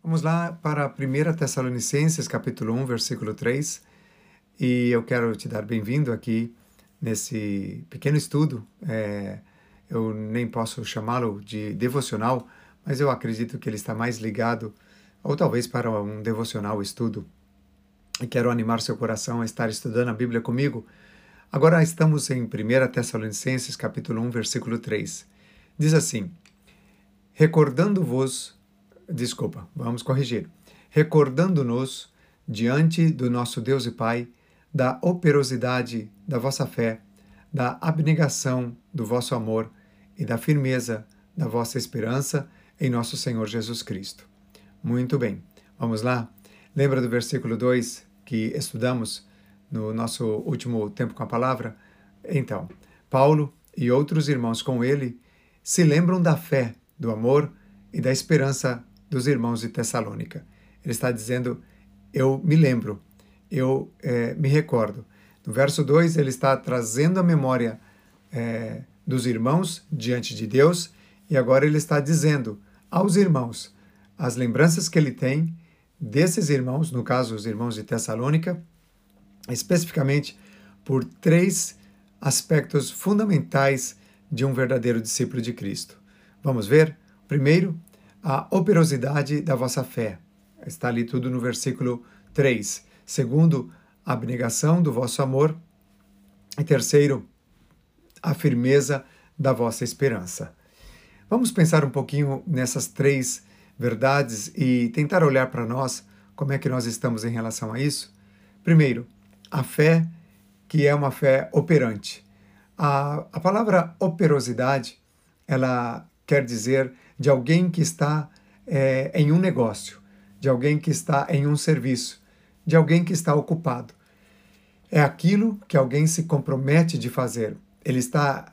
Vamos lá para 1 Tessalonicenses, capítulo 1, versículo 3. E eu quero te dar bem-vindo aqui nesse pequeno estudo. Eu nem posso chamá-lo de devocional, mas eu acredito que ele está mais ligado, ou talvez para um devocional estudo. E quero animar seu coração a estar estudando a Bíblia comigo. Agora estamos em 1 Tessalonicenses, capítulo 1, versículo 3. Diz assim: recordando-nos diante do nosso Deus e Pai da operosidade da vossa fé, da abnegação do vosso amor e da firmeza da vossa esperança em nosso Senhor Jesus Cristo. Muito bem, vamos lá? Lembra do versículo 2 que estudamos no nosso último tempo com a palavra? Então, Paulo e outros irmãos com ele se lembram da fé, do amor e da esperança dos irmãos de Tessalônica. Ele está dizendo, eu me lembro, eu me recordo. No verso 2, ele está trazendo a memória dos irmãos diante de Deus, e agora ele está dizendo aos irmãos as lembranças que ele tem desses irmãos, no caso os irmãos de Tessalônica, especificamente por 3 aspectos fundamentais de um verdadeiro discípulo de Cristo. Vamos ver? Primeiro, a operosidade da vossa fé. Está ali tudo no versículo 3. Segundo, a abnegação do vosso amor. E terceiro, a firmeza da vossa esperança. Vamos pensar um pouquinho nessas 3 verdades e tentar olhar para nós como é que nós estamos em relação a isso. Primeiro, a fé, que é uma fé operante. A palavra operosidade, ela quer dizer de alguém que está em um negócio, de alguém que está em um serviço, de alguém que está ocupado. É aquilo que alguém se compromete de fazer. Ele está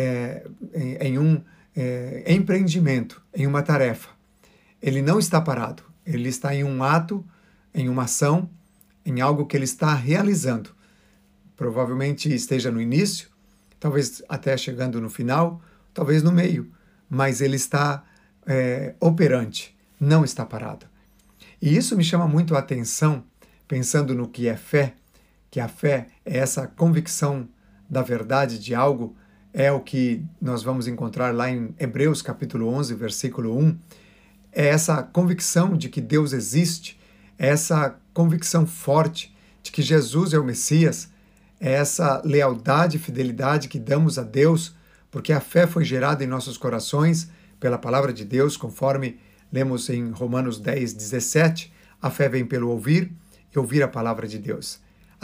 em um empreendimento, em uma tarefa. Ele não está parado, ele está em um ato, em uma ação, em algo que ele está realizando. Provavelmente esteja no início, talvez até chegando no final, talvez no meio, mas ele está operante, não está parado. E isso me chama muito a atenção, pensando no que é fé, que a fé é essa convicção da verdade de algo, é o que nós vamos encontrar lá em Hebreus capítulo 11, versículo 1, é essa convicção de que Deus existe, é essa convicção forte de que Jesus é o Messias, é essa lealdade e fidelidade que damos a Deus, porque a fé foi gerada em nossos corações pela palavra de Deus, conforme lemos em Romanos 10, 17, a fé vem pelo ouvir e ouvir a palavra de Deus.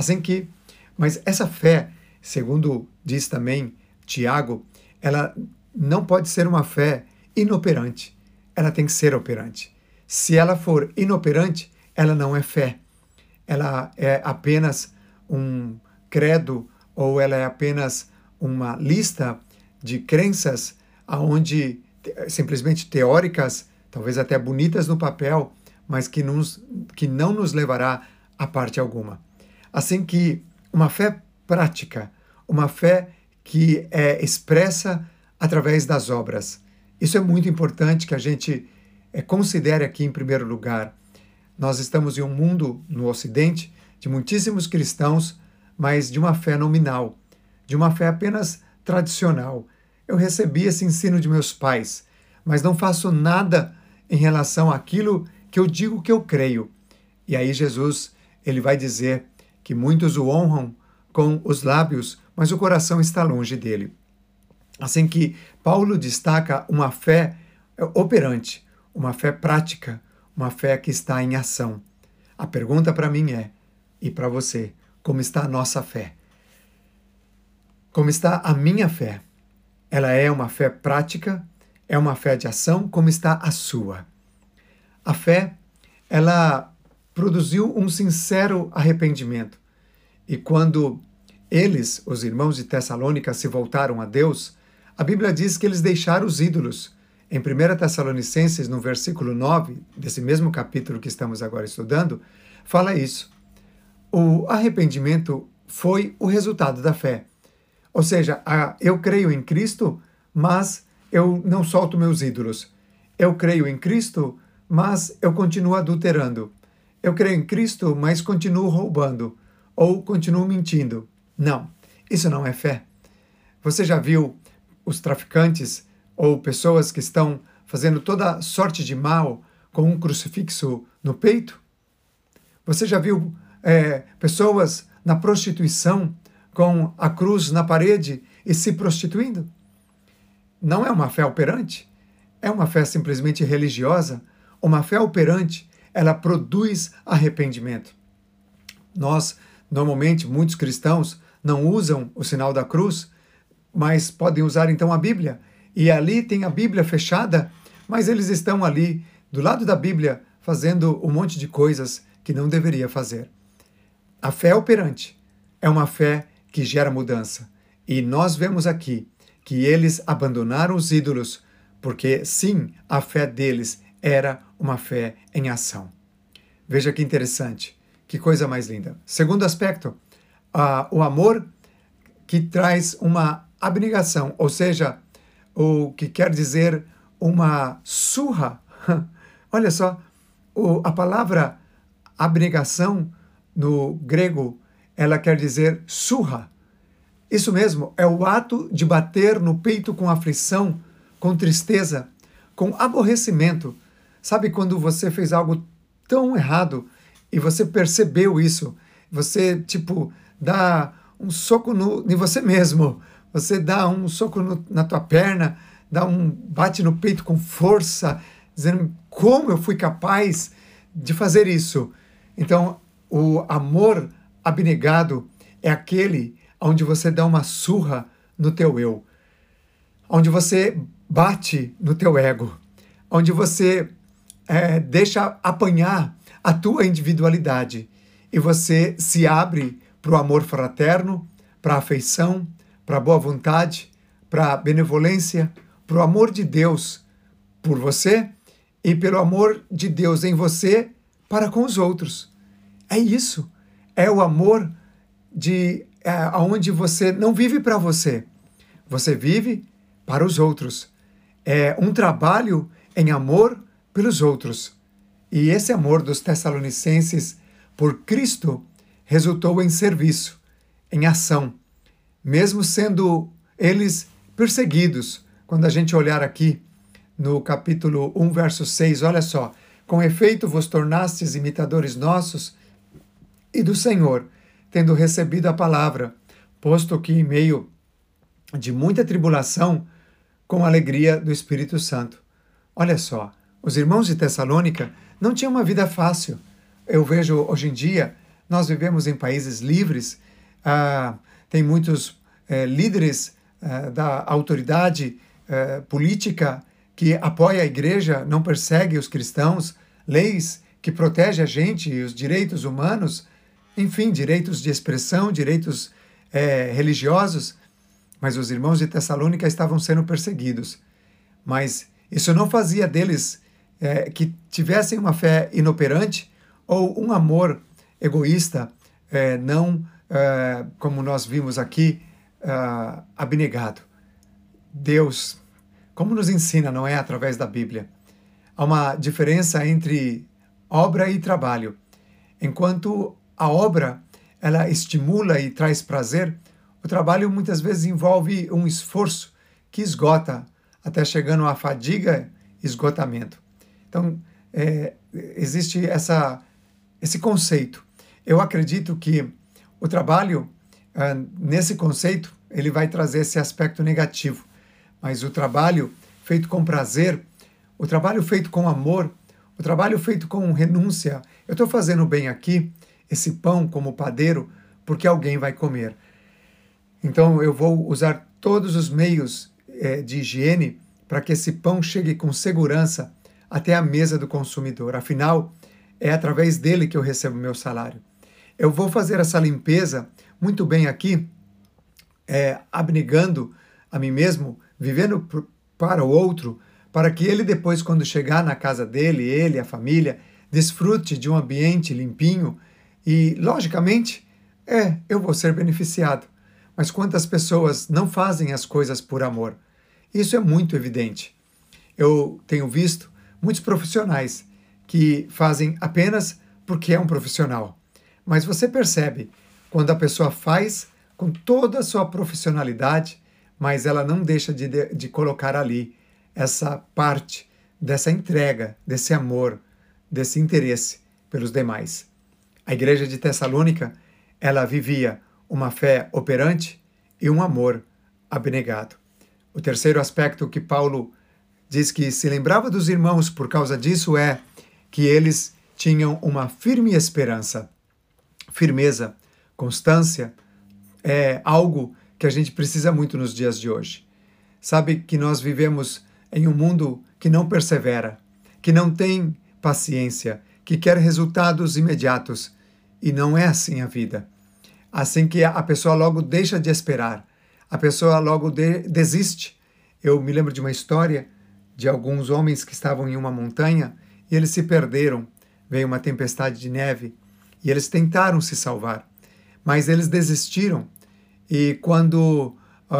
Mas essa fé, segundo diz também Tiago, ela não pode ser uma fé inoperante, ela tem que ser operante. Se ela for inoperante, ela não é fé, ela é apenas um credo ou ela é apenas uma lista de crenças aonde simplesmente teóricas, talvez até bonitas no papel, mas que não nos levará a parte alguma. Assim que uma fé prática, uma fé que é expressa através das obras. Isso é muito importante que a gente considere aqui em primeiro lugar. Nós estamos em um mundo, no Ocidente, de muitíssimos cristãos, mas de uma fé nominal, de uma fé apenas tradicional. Eu recebi esse ensino de meus pais, mas não faço nada em relação àquilo que eu digo que eu creio. E aí Jesus, ele vai dizer que muitos o honram com os lábios, mas o coração está longe dele. Assim que Paulo destaca uma fé operante, uma fé prática, uma fé que está em ação. A pergunta para mim e para você, como está a nossa fé? Como está a minha fé? Ela é uma fé prática? É uma fé de ação? Como está a sua? A fé, ela produziu um sincero arrependimento. E quando eles, os irmãos de Tessalônica, se voltaram a Deus, a Bíblia diz que eles deixaram os ídolos. Em 1 Tessalonicenses, no versículo 9, desse mesmo capítulo que estamos agora estudando, fala isso. O arrependimento foi o resultado da fé. Ou seja, eu creio em Cristo, mas eu não solto meus ídolos. Eu creio em Cristo, mas eu continuo adulterando. Eu creio em Cristo, mas continuo roubando ou continuo mentindo. Não, isso não é fé. Você já viu os traficantes ou pessoas que estão fazendo toda sorte de mal com um crucifixo no peito? Você já viu pessoas na prostituição com a cruz na parede e se prostituindo? Não é uma fé operante? É uma fé simplesmente religiosa? Uma fé operante, ela produz arrependimento. Nós, normalmente, muitos cristãos não usam o sinal da cruz, mas podem usar então a Bíblia. E ali tem a Bíblia fechada, mas eles estão ali, do lado da Bíblia, fazendo um monte de coisas que não deveria fazer. A fé operante é uma fé que gera mudança. E nós vemos aqui que eles abandonaram os ídolos, porque sim, a fé deles era uma fé em ação. Veja que interessante, que coisa mais linda. Segundo aspecto, o amor que traz uma abnegação, ou seja, o que quer dizer uma surra. Olha só, a palavra abnegação no grego, ela quer dizer surra. Isso mesmo, é o ato de bater no peito com aflição, com tristeza, com aborrecimento. Sabe quando você fez algo tão errado e você percebeu isso? Você, dá um soco em você mesmo. Você dá um soco na tua perna, bate no peito com força, dizendo como eu fui capaz de fazer isso. Então, o amor abnegado é aquele onde você dá uma surra no teu eu, onde você bate no teu ego, onde você deixa apanhar a tua individualidade e você se abre para o amor fraterno, para a afeição, para a boa vontade, para a benevolência, para o amor de Deus por você e pelo amor de Deus em você para com os outros. É isso. É o amor onde você não vive para você. Você vive para os outros. É um trabalho em amor pelos outros. E esse amor dos Tessalonicenses por Cristo resultou em serviço, em ação, mesmo sendo eles perseguidos. Quando a gente olhar aqui no capítulo 1, verso 6, olha só: com efeito vos tornastes imitadores nossos e do Senhor, tendo recebido a palavra, posto que em meio de muita tribulação, com a alegria do Espírito Santo. Olha só, os irmãos de Tessalônica não tinham uma vida fácil. Eu vejo hoje em dia, nós vivemos em países livres, tem muitos líderes da autoridade política que apoia a igreja, não persegue os cristãos, leis que protegem a gente e os direitos humanos, enfim, direitos de expressão, direitos religiosos, mas os irmãos de Tessalônica estavam sendo perseguidos. Mas isso não fazia deles que tivessem uma fé inoperante ou um amor egoísta, não como nós vimos aqui, abnegado. Deus, como nos ensina, não é através da Bíblia, há uma diferença entre obra e trabalho. Enquanto a obra ela estimula e traz prazer, o trabalho muitas vezes envolve um esforço que esgota, até chegando à fadiga e esgotamento. Então, existe esse conceito. Eu acredito que o trabalho, nesse conceito, ele vai trazer esse aspecto negativo. Mas o trabalho feito com prazer, o trabalho feito com amor, o trabalho feito com renúncia. Eu estou fazendo bem aqui, esse pão como padeiro, porque alguém vai comer. Então eu vou usar todos os meios de higiene para que esse pão chegue com segurança até a mesa do consumidor. Afinal, é através dele que eu recebo meu salário. Eu vou fazer essa limpeza muito bem aqui, abnegando a mim mesmo, vivendo para o outro, para que ele depois, quando chegar na casa dele, ele, a família, desfrute de um ambiente limpinho e, logicamente, eu vou ser beneficiado. Mas quantas pessoas não fazem as coisas por amor? Isso é muito evidente. Eu tenho visto muitos profissionais que fazem apenas porque é um profissional. Mas você percebe quando a pessoa faz com toda a sua profissionalidade, mas ela não deixa de colocar ali essa parte dessa entrega, desse amor, desse interesse pelos demais. A igreja de Tessalônica, ela vivia uma fé operante e um amor abnegado. O terceiro aspecto que Paulo diz que se lembrava dos irmãos por causa disso é que eles tinham uma firme esperança. Firmeza, constância é algo que a gente precisa muito nos dias de hoje. Sabe que nós vivemos em um mundo que não persevera, que não tem paciência, que quer resultados imediatos. E não é assim a vida. Assim que a pessoa logo deixa de esperar, a pessoa logo desiste. Eu me lembro de uma história de alguns homens que estavam em uma montanha e eles se perderam. Veio uma tempestade de neve e eles tentaram se salvar, mas eles desistiram. E quando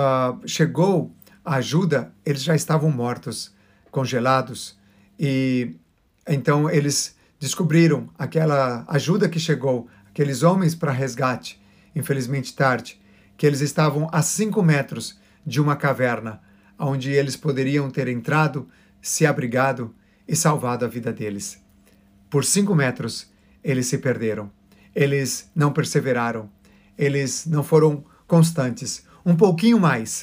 chegou a ajuda, eles já estavam mortos, congelados. E então eles descobriram aquela ajuda que chegou, aqueles homens para resgate, infelizmente tarde, que eles estavam a 5 metros de uma caverna, onde eles poderiam ter entrado, se abrigado e salvado a vida deles. Por 5 metros, eles se perderam. Eles não perseveraram. Eles não foram constantes. Um pouquinho mais.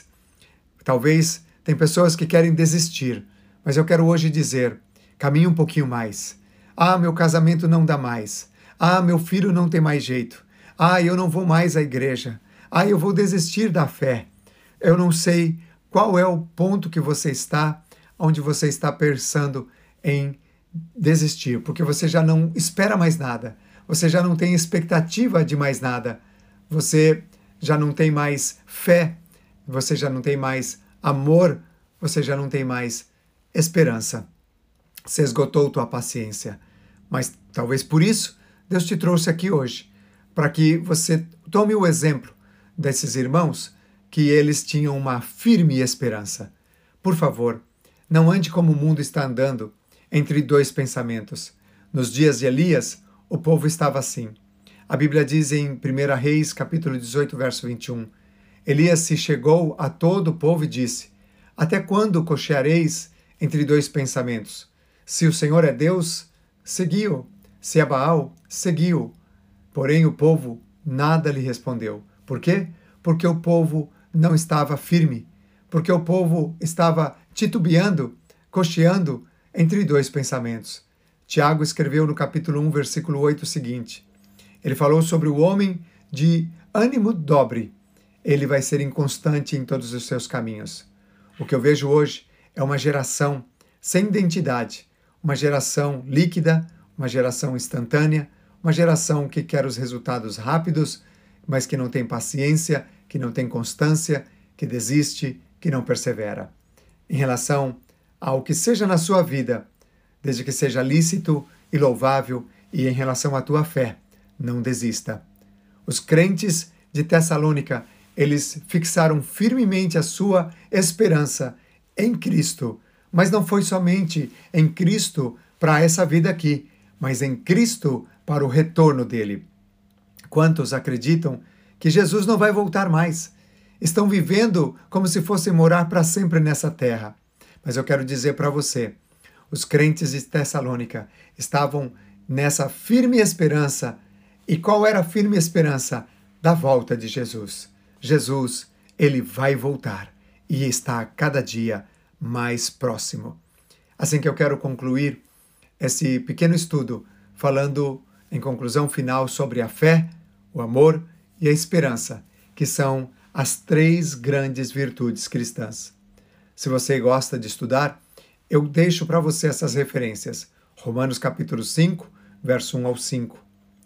Talvez tem pessoas que querem desistir, mas eu quero hoje dizer, caminhe um pouquinho mais. Ah, meu casamento não dá mais. Ah, meu filho não tem mais jeito. Ah, eu não vou mais à igreja. Ah, eu vou desistir da fé. Eu não sei qual é o ponto que você está, onde você está pensando em desistir, porque você já não espera mais nada. Você já não tem expectativa de mais nada. Você já não tem mais fé. Você já não tem mais amor. Você já não tem mais esperança. Você esgotou tua paciência. Mas talvez por isso Deus te trouxe aqui hoje, para que você tome o exemplo desses irmãos, que eles tinham uma firme esperança. Por favor, não ande como o mundo está andando, entre dois pensamentos. Nos dias de Elias, o povo estava assim. A Bíblia diz em 1 Reis, capítulo 18, verso 21, Elias se chegou a todo o povo e disse, até quando cocheareis entre dois pensamentos? Se o Senhor é Deus, seguiu. Se é Baal, seguiu. Porém o povo nada lhe respondeu. Por quê? Porque o povo não estava firme. Porque o povo estava titubeando, cocheando entre dois pensamentos. Tiago escreveu no capítulo 1, versículo 8 o seguinte. Ele falou sobre o homem de ânimo dobre. Ele vai ser inconstante em todos os seus caminhos. O que eu vejo hoje é uma geração sem identidade, uma geração líquida, uma geração instantânea, uma geração que quer os resultados rápidos, mas que não tem paciência, que não tem constância, que desiste, que não persevera. Em relação ao que seja na sua vida, desde que seja lícito e louvável, e em relação à tua fé, não desista. Os crentes de Tessalônica, eles fixaram firmemente a sua esperança em Cristo, mas não foi somente em Cristo para essa vida aqui, mas em Cristo para o retorno dele. Quantos acreditam que Jesus não vai voltar mais? Estão vivendo como se fossem morar para sempre nessa terra. Mas eu quero dizer para você, os crentes de Tessalônica estavam nessa firme esperança. E qual era a firme esperança? Da volta de Jesus. Jesus, ele vai voltar e está a cada dia mais próximo. Assim que eu quero concluir esse pequeno estudo, falando em conclusão final sobre a fé, o amor e a esperança, que são as 3 grandes virtudes cristãs. Se você gosta de estudar, eu deixo para você essas referências. Romanos capítulo 5, verso 1 ao 5.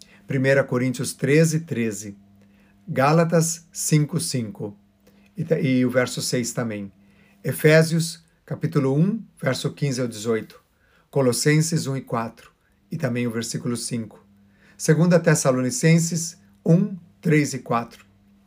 1 Coríntios 13, 13. Gálatas 5, 5. E o verso 6 também. Efésios capítulo 1, verso 15 ao 18. Colossenses 1 e 4. E também o versículo 5. 2 Tessalonicenses 1, 3 e 4.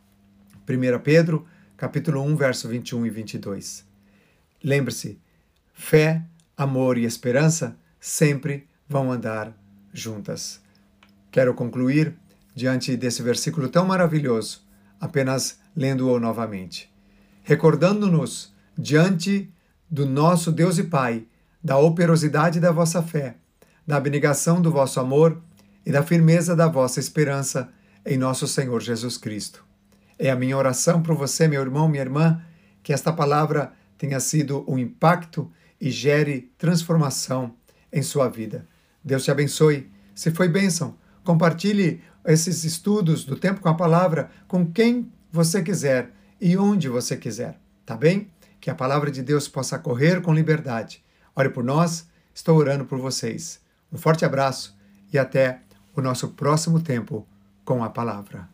1 Pedro, capítulo 1, verso 21 e 22. Lembre-se, fé, amor e esperança sempre vão andar juntas. Quero concluir diante desse versículo tão maravilhoso, apenas lendo-o novamente. Recordando-nos diante do nosso Deus e Pai, da operosidade da vossa fé, da abnegação do vosso amor e da firmeza da vossa esperança em nosso Senhor Jesus Cristo. É a minha oração para você, meu irmão, minha irmã, que esta palavra tenha sido um impacto e gere transformação em sua vida. Deus te abençoe. Se foi bênção, compartilhe esses estudos do Tempo com a Palavra com quem você quiser e onde você quiser, tá bem? Que a palavra de Deus possa correr com liberdade. Ore por nós, estou orando por vocês. Um forte abraço e até o nosso próximo Tempo com a Palavra.